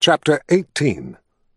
Chapter 18.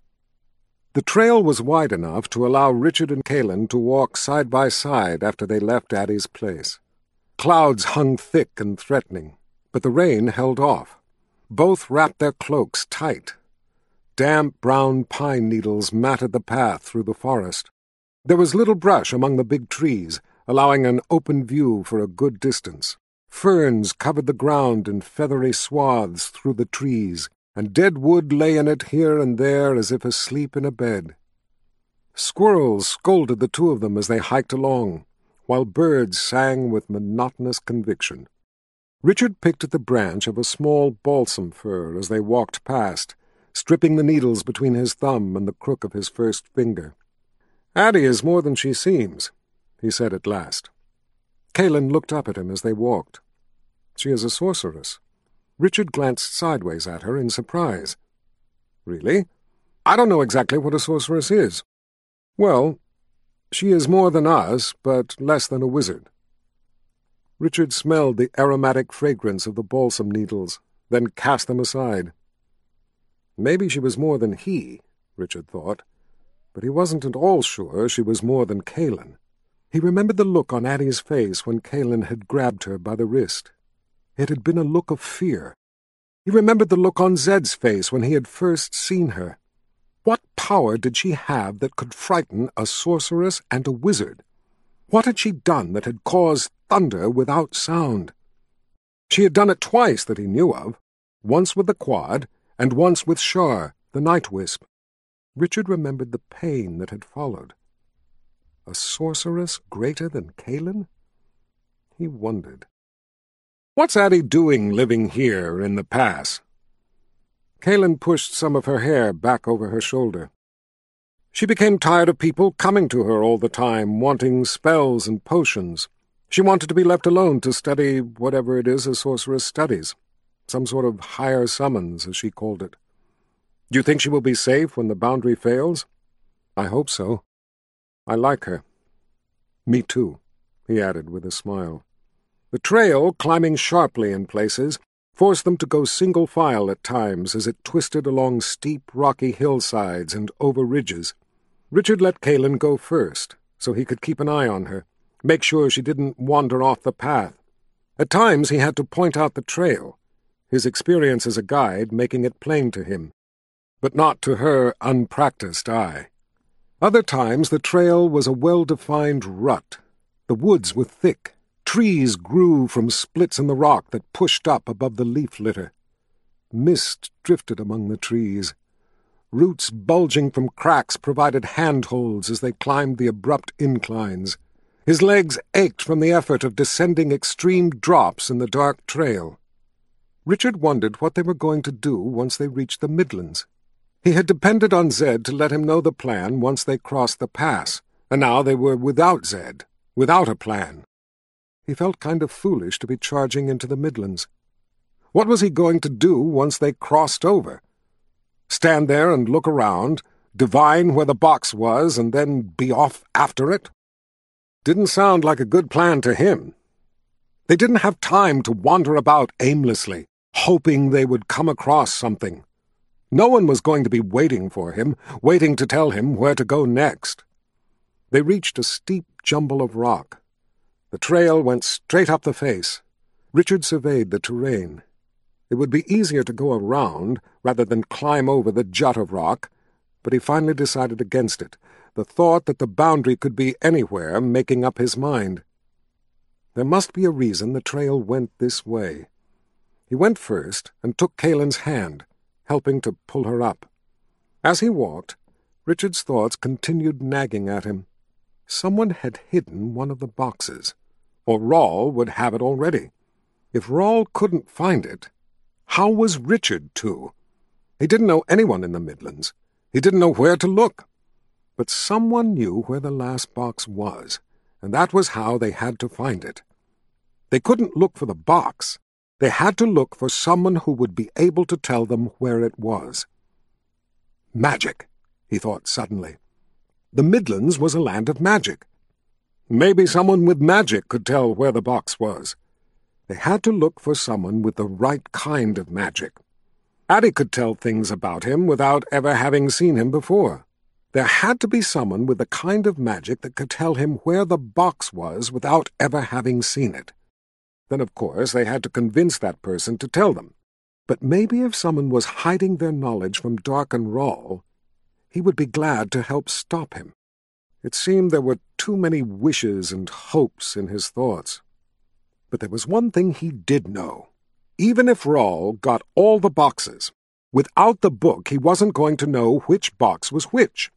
The trail was wide enough to allow Richard and Kalin to walk side by side after they left Addie's place. Clouds hung thick and threatening, but the rain held off. Both wrapped their cloaks tight. Damp brown pine needles matted the path through the forest. There was little brush among the big trees, allowing an open view for a good distance. Ferns covered the ground in feathery swaths through the trees, and dead wood lay in it here and there as if asleep in a bed. Squirrels scolded the two of them as they hiked along, while birds sang with monotonous conviction. Richard picked at the branch of a small balsam fir as they walked past, stripping the needles between his thumb and the crook of his first finger. "Addie is more than she seems," he said at last. Kalin looked up at him as they walked. "She is a sorceress." Richard glanced sideways at her in surprise. "Really? I don't know exactly what a sorceress is." "Well, she is more than us, but less than a wizard." Richard smelled the aromatic fragrance of the balsam needles, then cast them aside. Maybe she was more than he, Richard thought, but he wasn't at all sure she was more than Kalin. He remembered the look on Addie's face when Kalin had grabbed her by the wrist. It had been a look of fear. He remembered the look on Zed's face when he had first seen her. What power did she have that could frighten a sorceress and a wizard? What had she done that had caused thunder without sound? She had done it twice that he knew of, once with the quad and once with Shar, the night wisp. Richard remembered the pain that had followed. A sorceress greater than Kalin? He wondered. "What's Addie doing living here in the pass?" Kalin pushed some of her hair back over her shoulder. "She became tired of people coming to her all the time, wanting spells and potions. She wanted to be left alone to study whatever it is a sorceress studies. Some sort of higher summons, as she called it. Do you think she will be safe when the boundary fails?" "I hope so. I like her." "Me too," he added with a smile. The trail, climbing sharply in places, forced them to go single file at times as it twisted along steep, rocky hillsides and over ridges. Richard let Kalin go first, so he could keep an eye on her, make sure she didn't wander off the path. At times he had to point out the trail, his experience as a guide making it plain to him, but not to her unpracticed eye. Other times the trail was a well-defined rut. The woods were thick. Trees grew from splits in the rock that pushed up above the leaf litter. Mist drifted among the trees. Roots bulging from cracks provided handholds as they climbed the abrupt inclines. His legs ached from the effort of descending extreme drops in the dark trail. Richard wondered what they were going to do once they reached the Midlands. He had depended on Zed to let him know the plan once they crossed the pass, and now they were without Zed, without a plan. He felt kind of foolish to be charging into the Midlands. What was he going to do once they crossed over? Stand there and look around, divine where the box was, and then be off after it? Didn't sound like a good plan to him. They didn't have time to wander about aimlessly, hoping they would come across something. No one was going to be waiting for him, waiting to tell him where to go next. They reached a steep jumble of rock. The trail went straight up the face. Richard surveyed the terrain. It would be easier to go around rather than climb over the jut of rock, but he finally decided against it, the thought that the boundary could be anywhere making up his mind. There must be a reason the trail went this way. He went first and took Kalin's hand, helping to pull her up. As he walked, Richard's thoughts continued nagging at him. Someone had hidden one of the boxes, or Rawl would have it already. If Rawl couldn't find it, how was Richard to? He didn't know anyone in the Midlands. He didn't know where to look. But someone knew where the last box was, and that was how they had to find it. They couldn't look for the box. They had to look for someone who would be able to tell them where it was. Magic, he thought suddenly. The Midlands was a land of magic. Maybe someone with magic could tell where the box was. They had to look for someone with the right kind of magic. Addie could tell things about him without ever having seen him before. There had to be someone with the kind of magic that could tell him where the box was without ever having seen it. Then, of course, they had to convince that person to tell them. But maybe if someone was hiding their knowledge from Dark and Rawl, he would be glad to help stop him. It seemed there were too many wishes and hopes in his thoughts. But there was one thing he did know. Even if Rawl got all the boxes, without the book he wasn't going to know which box was which.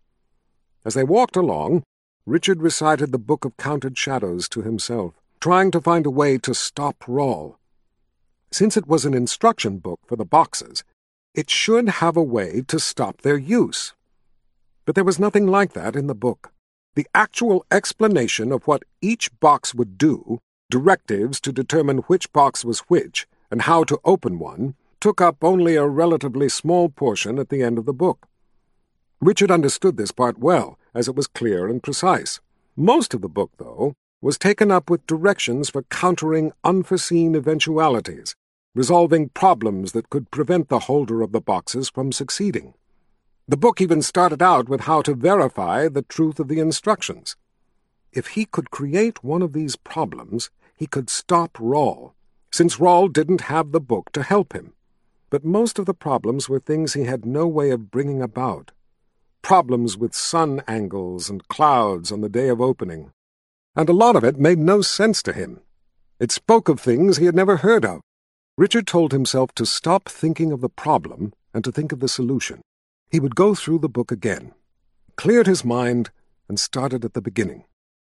As they walked along, Richard recited the Book of Counted Shadows to himself, trying to find a way to stop Rawl. Since it was an instruction book for the boxes, it should have a way to stop their use. But there was nothing like that in the book. The actual explanation of what each box would do, directives to determine which box was which, and how to open one, took up only a relatively small portion at the end of the book. Richard understood this part well, as it was clear and precise. Most of the book, though, was taken up with directions for countering unforeseen eventualities, resolving problems that could prevent the holder of the boxes from succeeding. The book even started out with how to verify the truth of the instructions. If he could create one of these problems, he could stop Rawl, since Rawl didn't have the book to help him. But most of the problems were things he had no way of bringing about. Problems with sun angles and clouds on the day of opening. And a lot of it made no sense to him. It spoke of things he had never heard of. Richard told himself to stop thinking of the problem and to think of the solution. He would go through the book again, cleared his mind, and started at the beginning.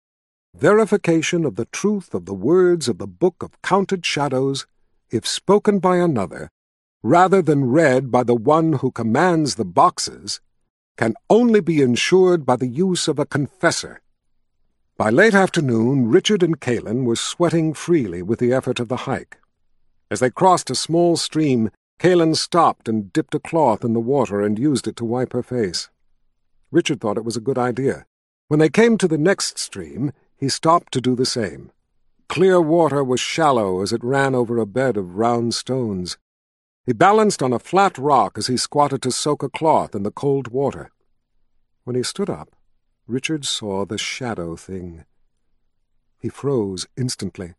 Verification of the truth of the words of the Book of Counted Shadows, if spoken by another, rather than read by the one who commands the boxes, can only be ensured by the use of a confessor. By late afternoon, Richard and Kalin were sweating freely with the effort of the hike. As they crossed a small stream, Kalin stopped and dipped a cloth in the water and used it to wipe her face. Richard thought it was a good idea. When they came to the next stream, he stopped to do the same. Clear water was shallow as it ran over a bed of round stones. He balanced on a flat rock as he squatted to soak a cloth in the cold water. When he stood up, Richard saw the shadow thing. He froze instantly.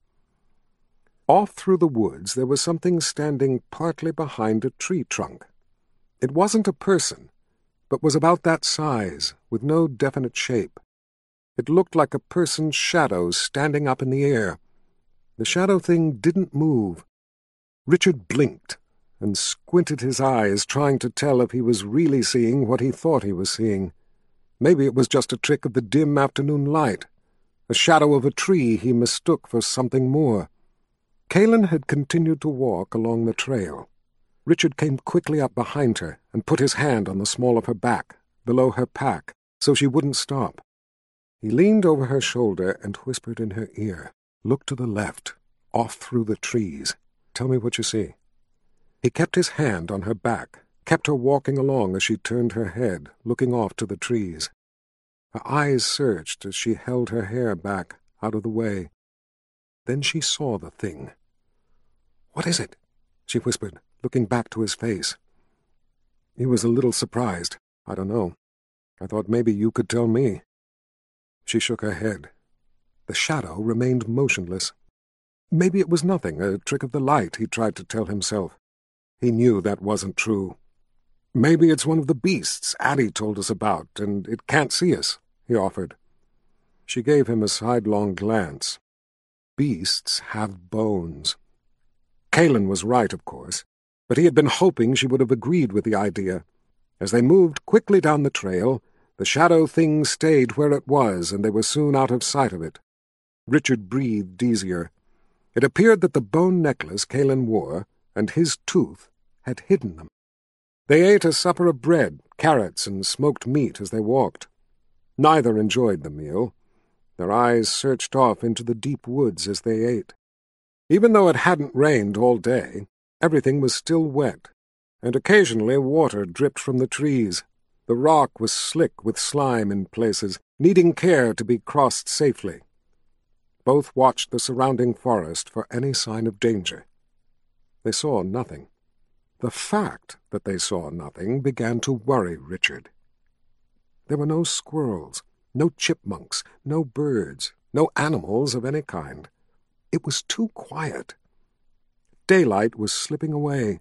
Off through the woods there was something standing partly behind a tree trunk. It wasn't a person, but was about that size, with no definite shape. It looked like a person's shadow standing up in the air. The shadow thing didn't move. Richard blinked and squinted his eyes, trying to tell if he was really seeing what he thought he was seeing. Maybe it was just a trick of the dim afternoon light. The shadow of a tree he mistook for something more. Kalin had continued to walk along the trail. Richard came quickly up behind her and put his hand on the small of her back, below her pack, so she wouldn't stop. He leaned over her shoulder and whispered in her ear, "Look to the left, off through the trees. Tell me what you see." He kept his hand on her back, kept her walking along as she turned her head, looking off to the trees. Her eyes searched as she held her hair back, out of the way. Then she saw the thing. "What is it?" she whispered, looking back to his face. He was a little surprised. "I don't know. I thought maybe you could tell me." She shook her head. The shadow remained motionless. Maybe it was nothing, a trick of the light, he tried to tell himself. He knew that wasn't true. "Maybe it's one of the beasts Addie told us about, and it can't see us," he offered. She gave him a sidelong glance. Beasts have bones. Kalin was right, of course, but he had been hoping she would have agreed with the idea. As they moved quickly down the trail, the shadow thing stayed where it was, and they were soon out of sight of it. Richard breathed easier. It appeared that the bone necklace Kalin wore, and his tooth, had hidden them. They ate a supper of bread, carrots, and smoked meat as they walked. Neither enjoyed the meal. Their eyes searched off into the deep woods as they ate. Even though it hadn't rained all day, everything was still wet, and occasionally water dripped from the trees. The rock was slick with slime in places, needing care to be crossed safely. Both watched the surrounding forest for any sign of danger. They saw nothing. The fact that they saw nothing began to worry Richard. There were no squirrels, no chipmunks, no birds, no animals of any kind. It was too quiet. Daylight was slipping away.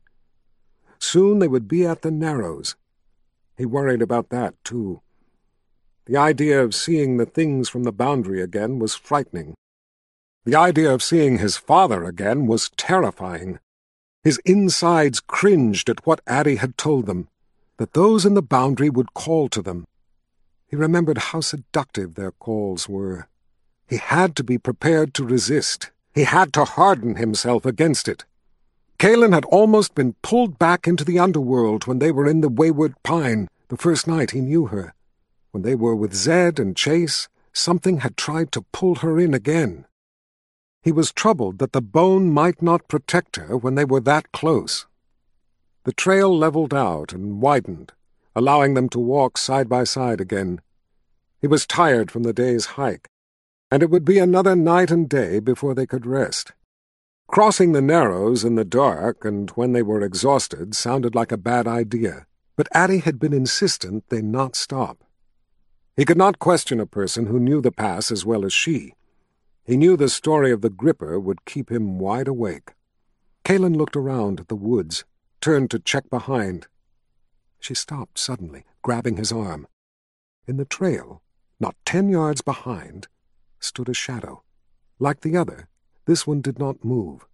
Soon they would be at the Narrows. He worried about that, too. The idea of seeing the things from the boundary again was frightening. The idea of seeing his father again was terrifying. His insides cringed at what Addie had told them, that those in the boundary would call to them. He remembered how seductive their calls were. He had to be prepared to resist. He had to harden himself against it. Kaelin had almost been pulled back into the underworld when they were in the Wayward Pine, the first night he knew her. When they were with Zed and Chase, something had tried to pull her in again. He was troubled that the bone might not protect her when they were that close. The trail leveled out and widened, allowing them to walk side by side again. He was tired from the day's hike, and it would be another night and day before they could rest. Crossing the Narrows in the dark and when they were exhausted sounded like a bad idea, but Addie had been insistent they not stop. He could not question a person who knew the pass as well as she. He knew the story of the Gripper would keep him wide awake. Kaelin looked around at the woods, turned to check behind. She stopped suddenly, grabbing his arm. In the trail, not 10 yards behind, stood a shadow. Like the other, this one did not move.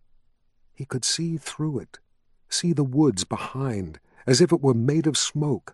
He could see through it, see the woods behind, as if it were made of smoke.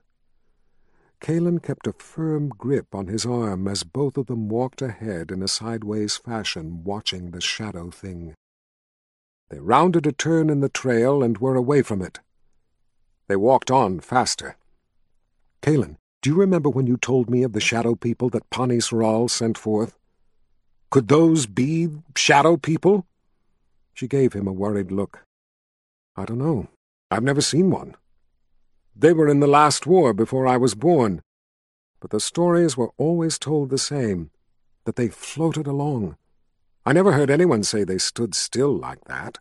Kaelin kept a firm grip on his arm as both of them walked ahead in a sideways fashion, watching the shadow thing. They rounded a turn in the trail and were away from it. They walked on faster. "Kaelin, do you remember when you told me of the shadow people that Pani Sral sent forth? Could those be shadow people?" She gave him a worried look. "I don't know. I've never seen one. They were in the last war before I was born. But the stories were always told the same, that they floated along. I never heard anyone say they stood still like that.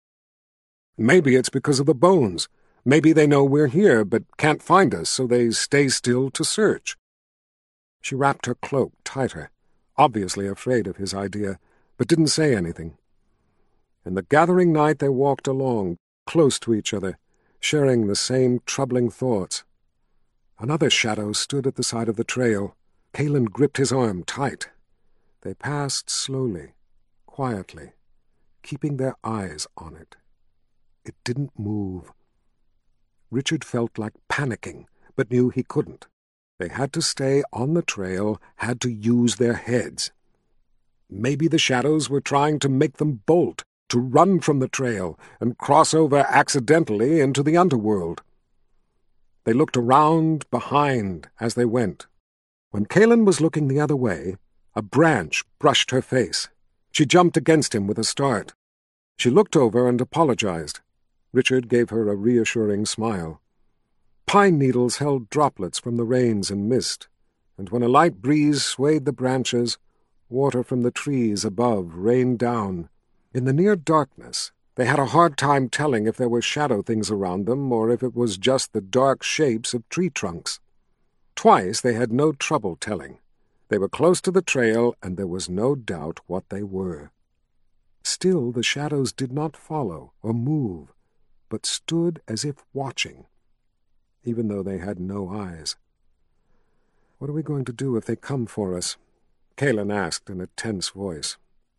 Maybe it's because of the bones. Maybe they know we're here but can't find us, so they stay still to search." She wrapped her cloak tighter, obviously afraid of his idea, but didn't say anything. In the gathering night they walked along, close to each other, sharing the same troubling thoughts. Another shadow stood at the side of the trail. Kaelin gripped his arm tight. They passed slowly, quietly, keeping their eyes on it. It didn't move. Richard felt like panicking, but knew he couldn't. They had to stay on the trail, had to use their heads. Maybe the shadows were trying to make them bolt, to run from the trail and cross over accidentally into the underworld. They looked around, behind, as they went. When Kaelin was looking the other way, a branch brushed her face. She jumped against him with a start. She looked over and apologized. Richard gave her a reassuring smile. Pine needles held droplets from the rains and mist, and when a light breeze swayed the branches, water from the trees above rained down. In the near darkness, they had a hard time telling if there were shadow things around them or if it was just the dark shapes of tree trunks. Twice they had no trouble telling. They were close to the trail, and there was no doubt what they were. Still, the shadows did not follow or move, but stood as if watching, even though they had no eyes. "What are we going to do if they come for us?" Kaelin asked in a tense voice.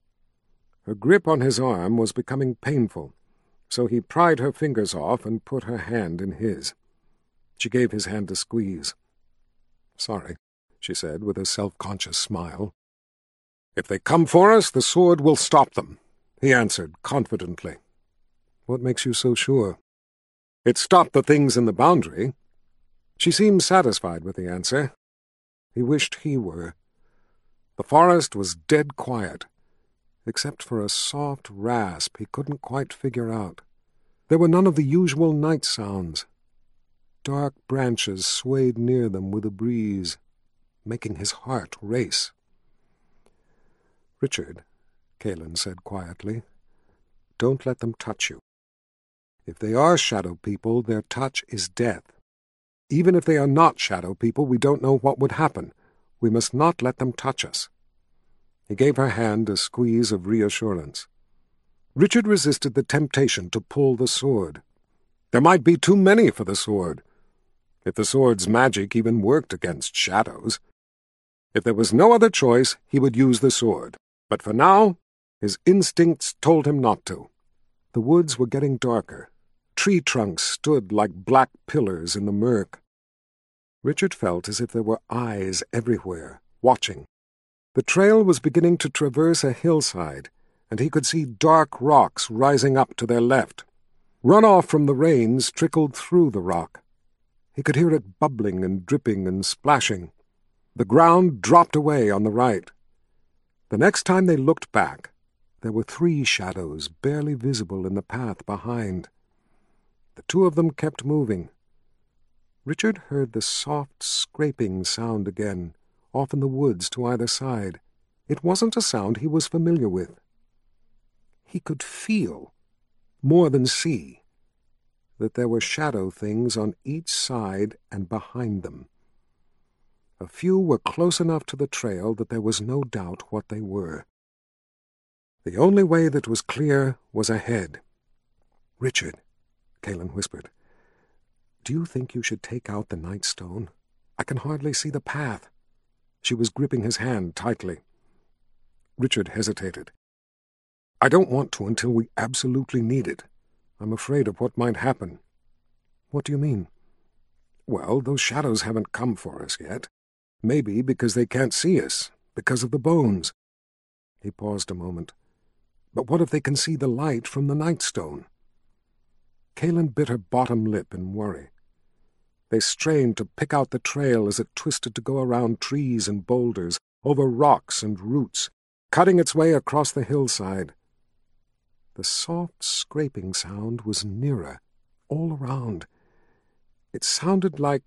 Her grip on his arm was becoming painful, so he pried her fingers off and put her hand in his. She gave his hand a squeeze. "Sorry," she said with a self-conscious smile. "If they come for us, the sword will stop them," he answered confidently. "What makes you so sure?" "It stopped the things in the boundary." She seemed satisfied with the answer. He wished he were. The forest was dead quiet, except for a soft rasp he couldn't quite figure out. There were none of the usual night sounds. Dark branches swayed near them with a breeze, making his heart race. "Richard," Kaelin said quietly, "don't let them touch you." If they are shadow people, their touch is death. Even if they are not shadow people, we don't know what would happen. We must not let them touch us." He gave her hand a squeeze of reassurance. Richard resisted the temptation to pull the sword. There might be too many for the sword, if the sword's magic even worked against shadows. If there was no other choice, he would use the sword. But for now, his instincts told him not to. The woods were getting darker. Tree trunks stood like black pillars in the murk. Richard felt as if there were eyes everywhere, watching. The trail was beginning to traverse a hillside, and he could see dark rocks rising up to their left. Runoff from the rains trickled through the rock. He could hear it bubbling and dripping and splashing. The ground dropped away on the right. The next time they looked back, there were 3 shadows barely visible in the path behind. The 2 of them kept moving. Richard heard the soft scraping sound again, off in the woods to either side. It wasn't a sound he was familiar with. He could feel, more than see, that there were shadow things on each side and behind them. A few were close enough to the trail that there was no doubt what they were. The only way that was clear was ahead. "Richard," Calen whispered, "do you think you should take out the Nightstone? I can hardly see the path." She was gripping his hand tightly. Richard hesitated. "I don't want to until we absolutely need it. I'm afraid of what might happen." "What do you mean?" "Well, those shadows haven't come for us yet. Maybe because they can't see us, because of the bones." He paused a moment. "But what if they can see the light from the Nightstone?" Calen bit her bottom lip in worry. They strained to pick out the trail as it twisted to go around trees and boulders, over rocks and roots, cutting its way across the hillside. The soft scraping sound was nearer, all around. It sounded like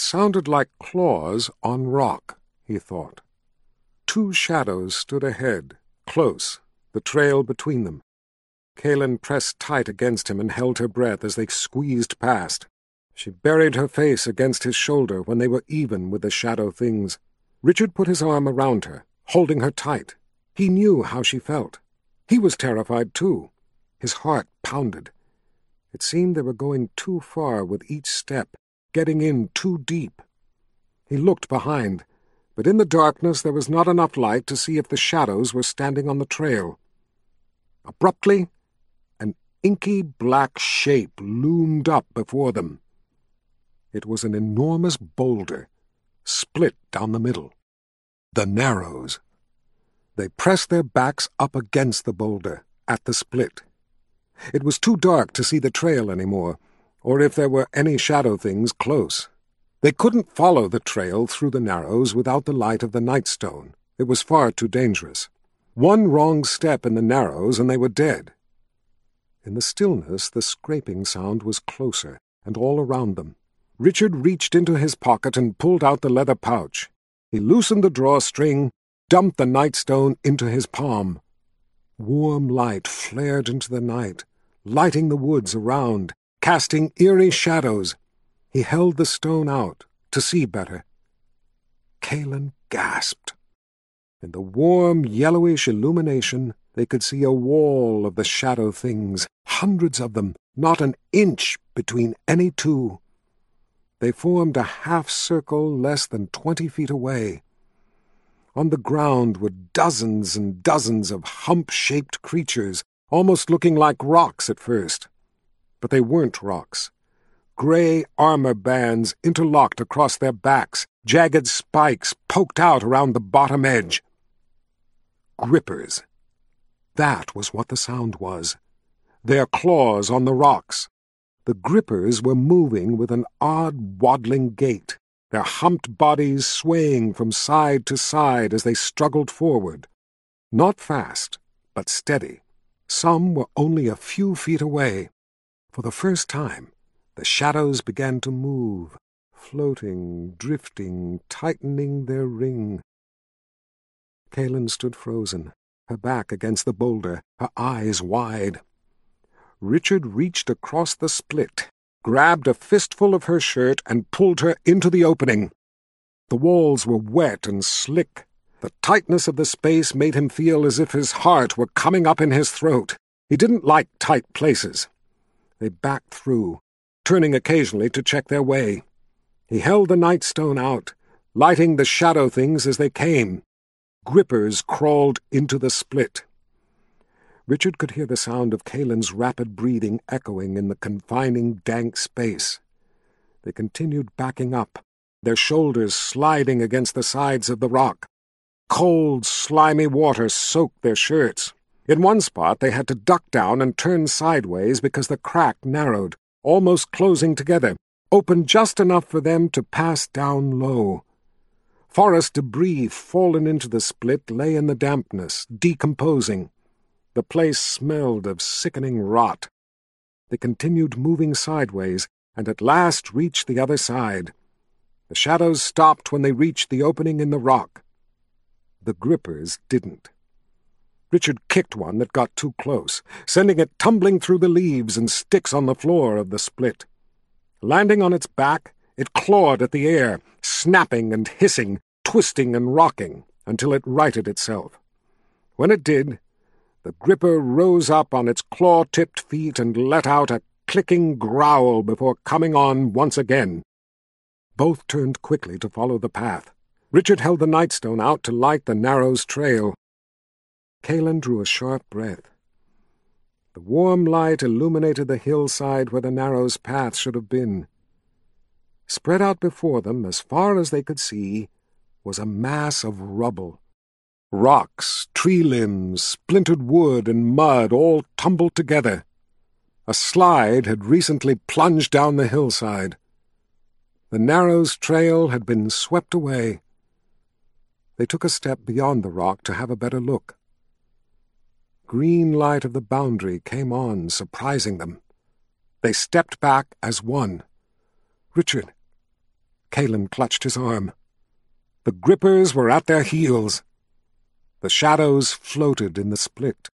claws on rock, he thought. 2 shadows stood ahead, close, the trail between them. Calen pressed tight against him and held her breath as they squeezed past. She buried her face against his shoulder when they were even with the shadow things. Richard put his arm around her, holding her tight. He knew how she felt. He was terrified, too. His heart pounded. It seemed they were going too far with each step, getting in too deep. He looked behind, but in the darkness there was not enough light to see if the shadows were standing on the trail. Abruptly, an inky black shape loomed up before them. It was an enormous boulder, split down the middle. The Narrows. They pressed their backs up against the boulder, at the split. It was too dark to see the trail anymore, or if there were any shadow things close. They couldn't follow the trail through the Narrows without the light of the Nightstone. It was far too dangerous. One wrong step in the Narrows and they were dead. In the stillness, the scraping sound was closer, and all around them. Richard reached into his pocket and pulled out the leather pouch. He loosened the drawstring, dumped the Nightstone into his palm. Warm light flared into the night, lighting the woods around, casting eerie shadows. He held the stone out to see better. Calen gasped. In the warm, yellowish illumination, they could see a wall of the shadow things, hundreds of them, not an inch between any 2. They formed a half-circle less than 20 feet away. On the ground were dozens and dozens of hump-shaped creatures, almost looking like rocks at first. But they weren't rocks. Gray armor bands interlocked across their backs, jagged spikes poked out around the bottom edge. Grippers. That was what the sound was. Their claws on the rocks. The grippers were moving with an odd waddling gait, their humped bodies swaying from side to side as they struggled forward. Not fast, but steady. Some were only a few feet away. For the first time, the shadows began to move, floating, drifting, tightening their ring. Calen stood frozen, her back against the boulder, her eyes wide. Richard reached across the split, grabbed a fistful of her shirt, and pulled her into the opening. The walls were wet and slick. The tightness of the space made him feel as if his heart were coming up in his throat. He didn't like tight places. They backed through, turning occasionally to check their way. He held the nightstone out, lighting the shadow things as they came. Grippers crawled into the split. Richard could hear the sound of Kalen's rapid breathing echoing in the confining, dank space. They continued backing up, their shoulders sliding against the sides of the rock. Cold, slimy water soaked their shirts. In one spot they had to duck down and turn sideways because the crack narrowed, almost closing together, open just enough for them to pass down low. Forest debris fallen into the split lay in the dampness, decomposing. The place smelled of sickening rot. They continued moving sideways, and at last reached the other side. The shadows stopped when they reached the opening in the rock. The grippers didn't. Richard kicked one that got too close, sending it tumbling through the leaves and sticks on the floor of the split. Landing on its back, it clawed at the air, snapping and hissing, twisting and rocking, until it righted itself. When it did, the gripper rose up on its claw-tipped feet and let out a clicking growl before coming on once again. Both turned quickly to follow the path. Richard held the nightstone out to light the Narrows trail. Kalen drew a sharp breath. The warm light illuminated the hillside where the Narrows path should have been. Spread out before them, as far as they could see, was a mass of rubble. Rocks, tree limbs, splintered wood, and mud all tumbled together. A slide had recently plunged down the hillside. The Narrows trail had been swept away. They took a step beyond the rock to have a better look. Green light of the boundary came on, surprising them. They stepped back as one. Richard. Kalen clutched his arm. The grippers were at their heels. The shadows floated in the split.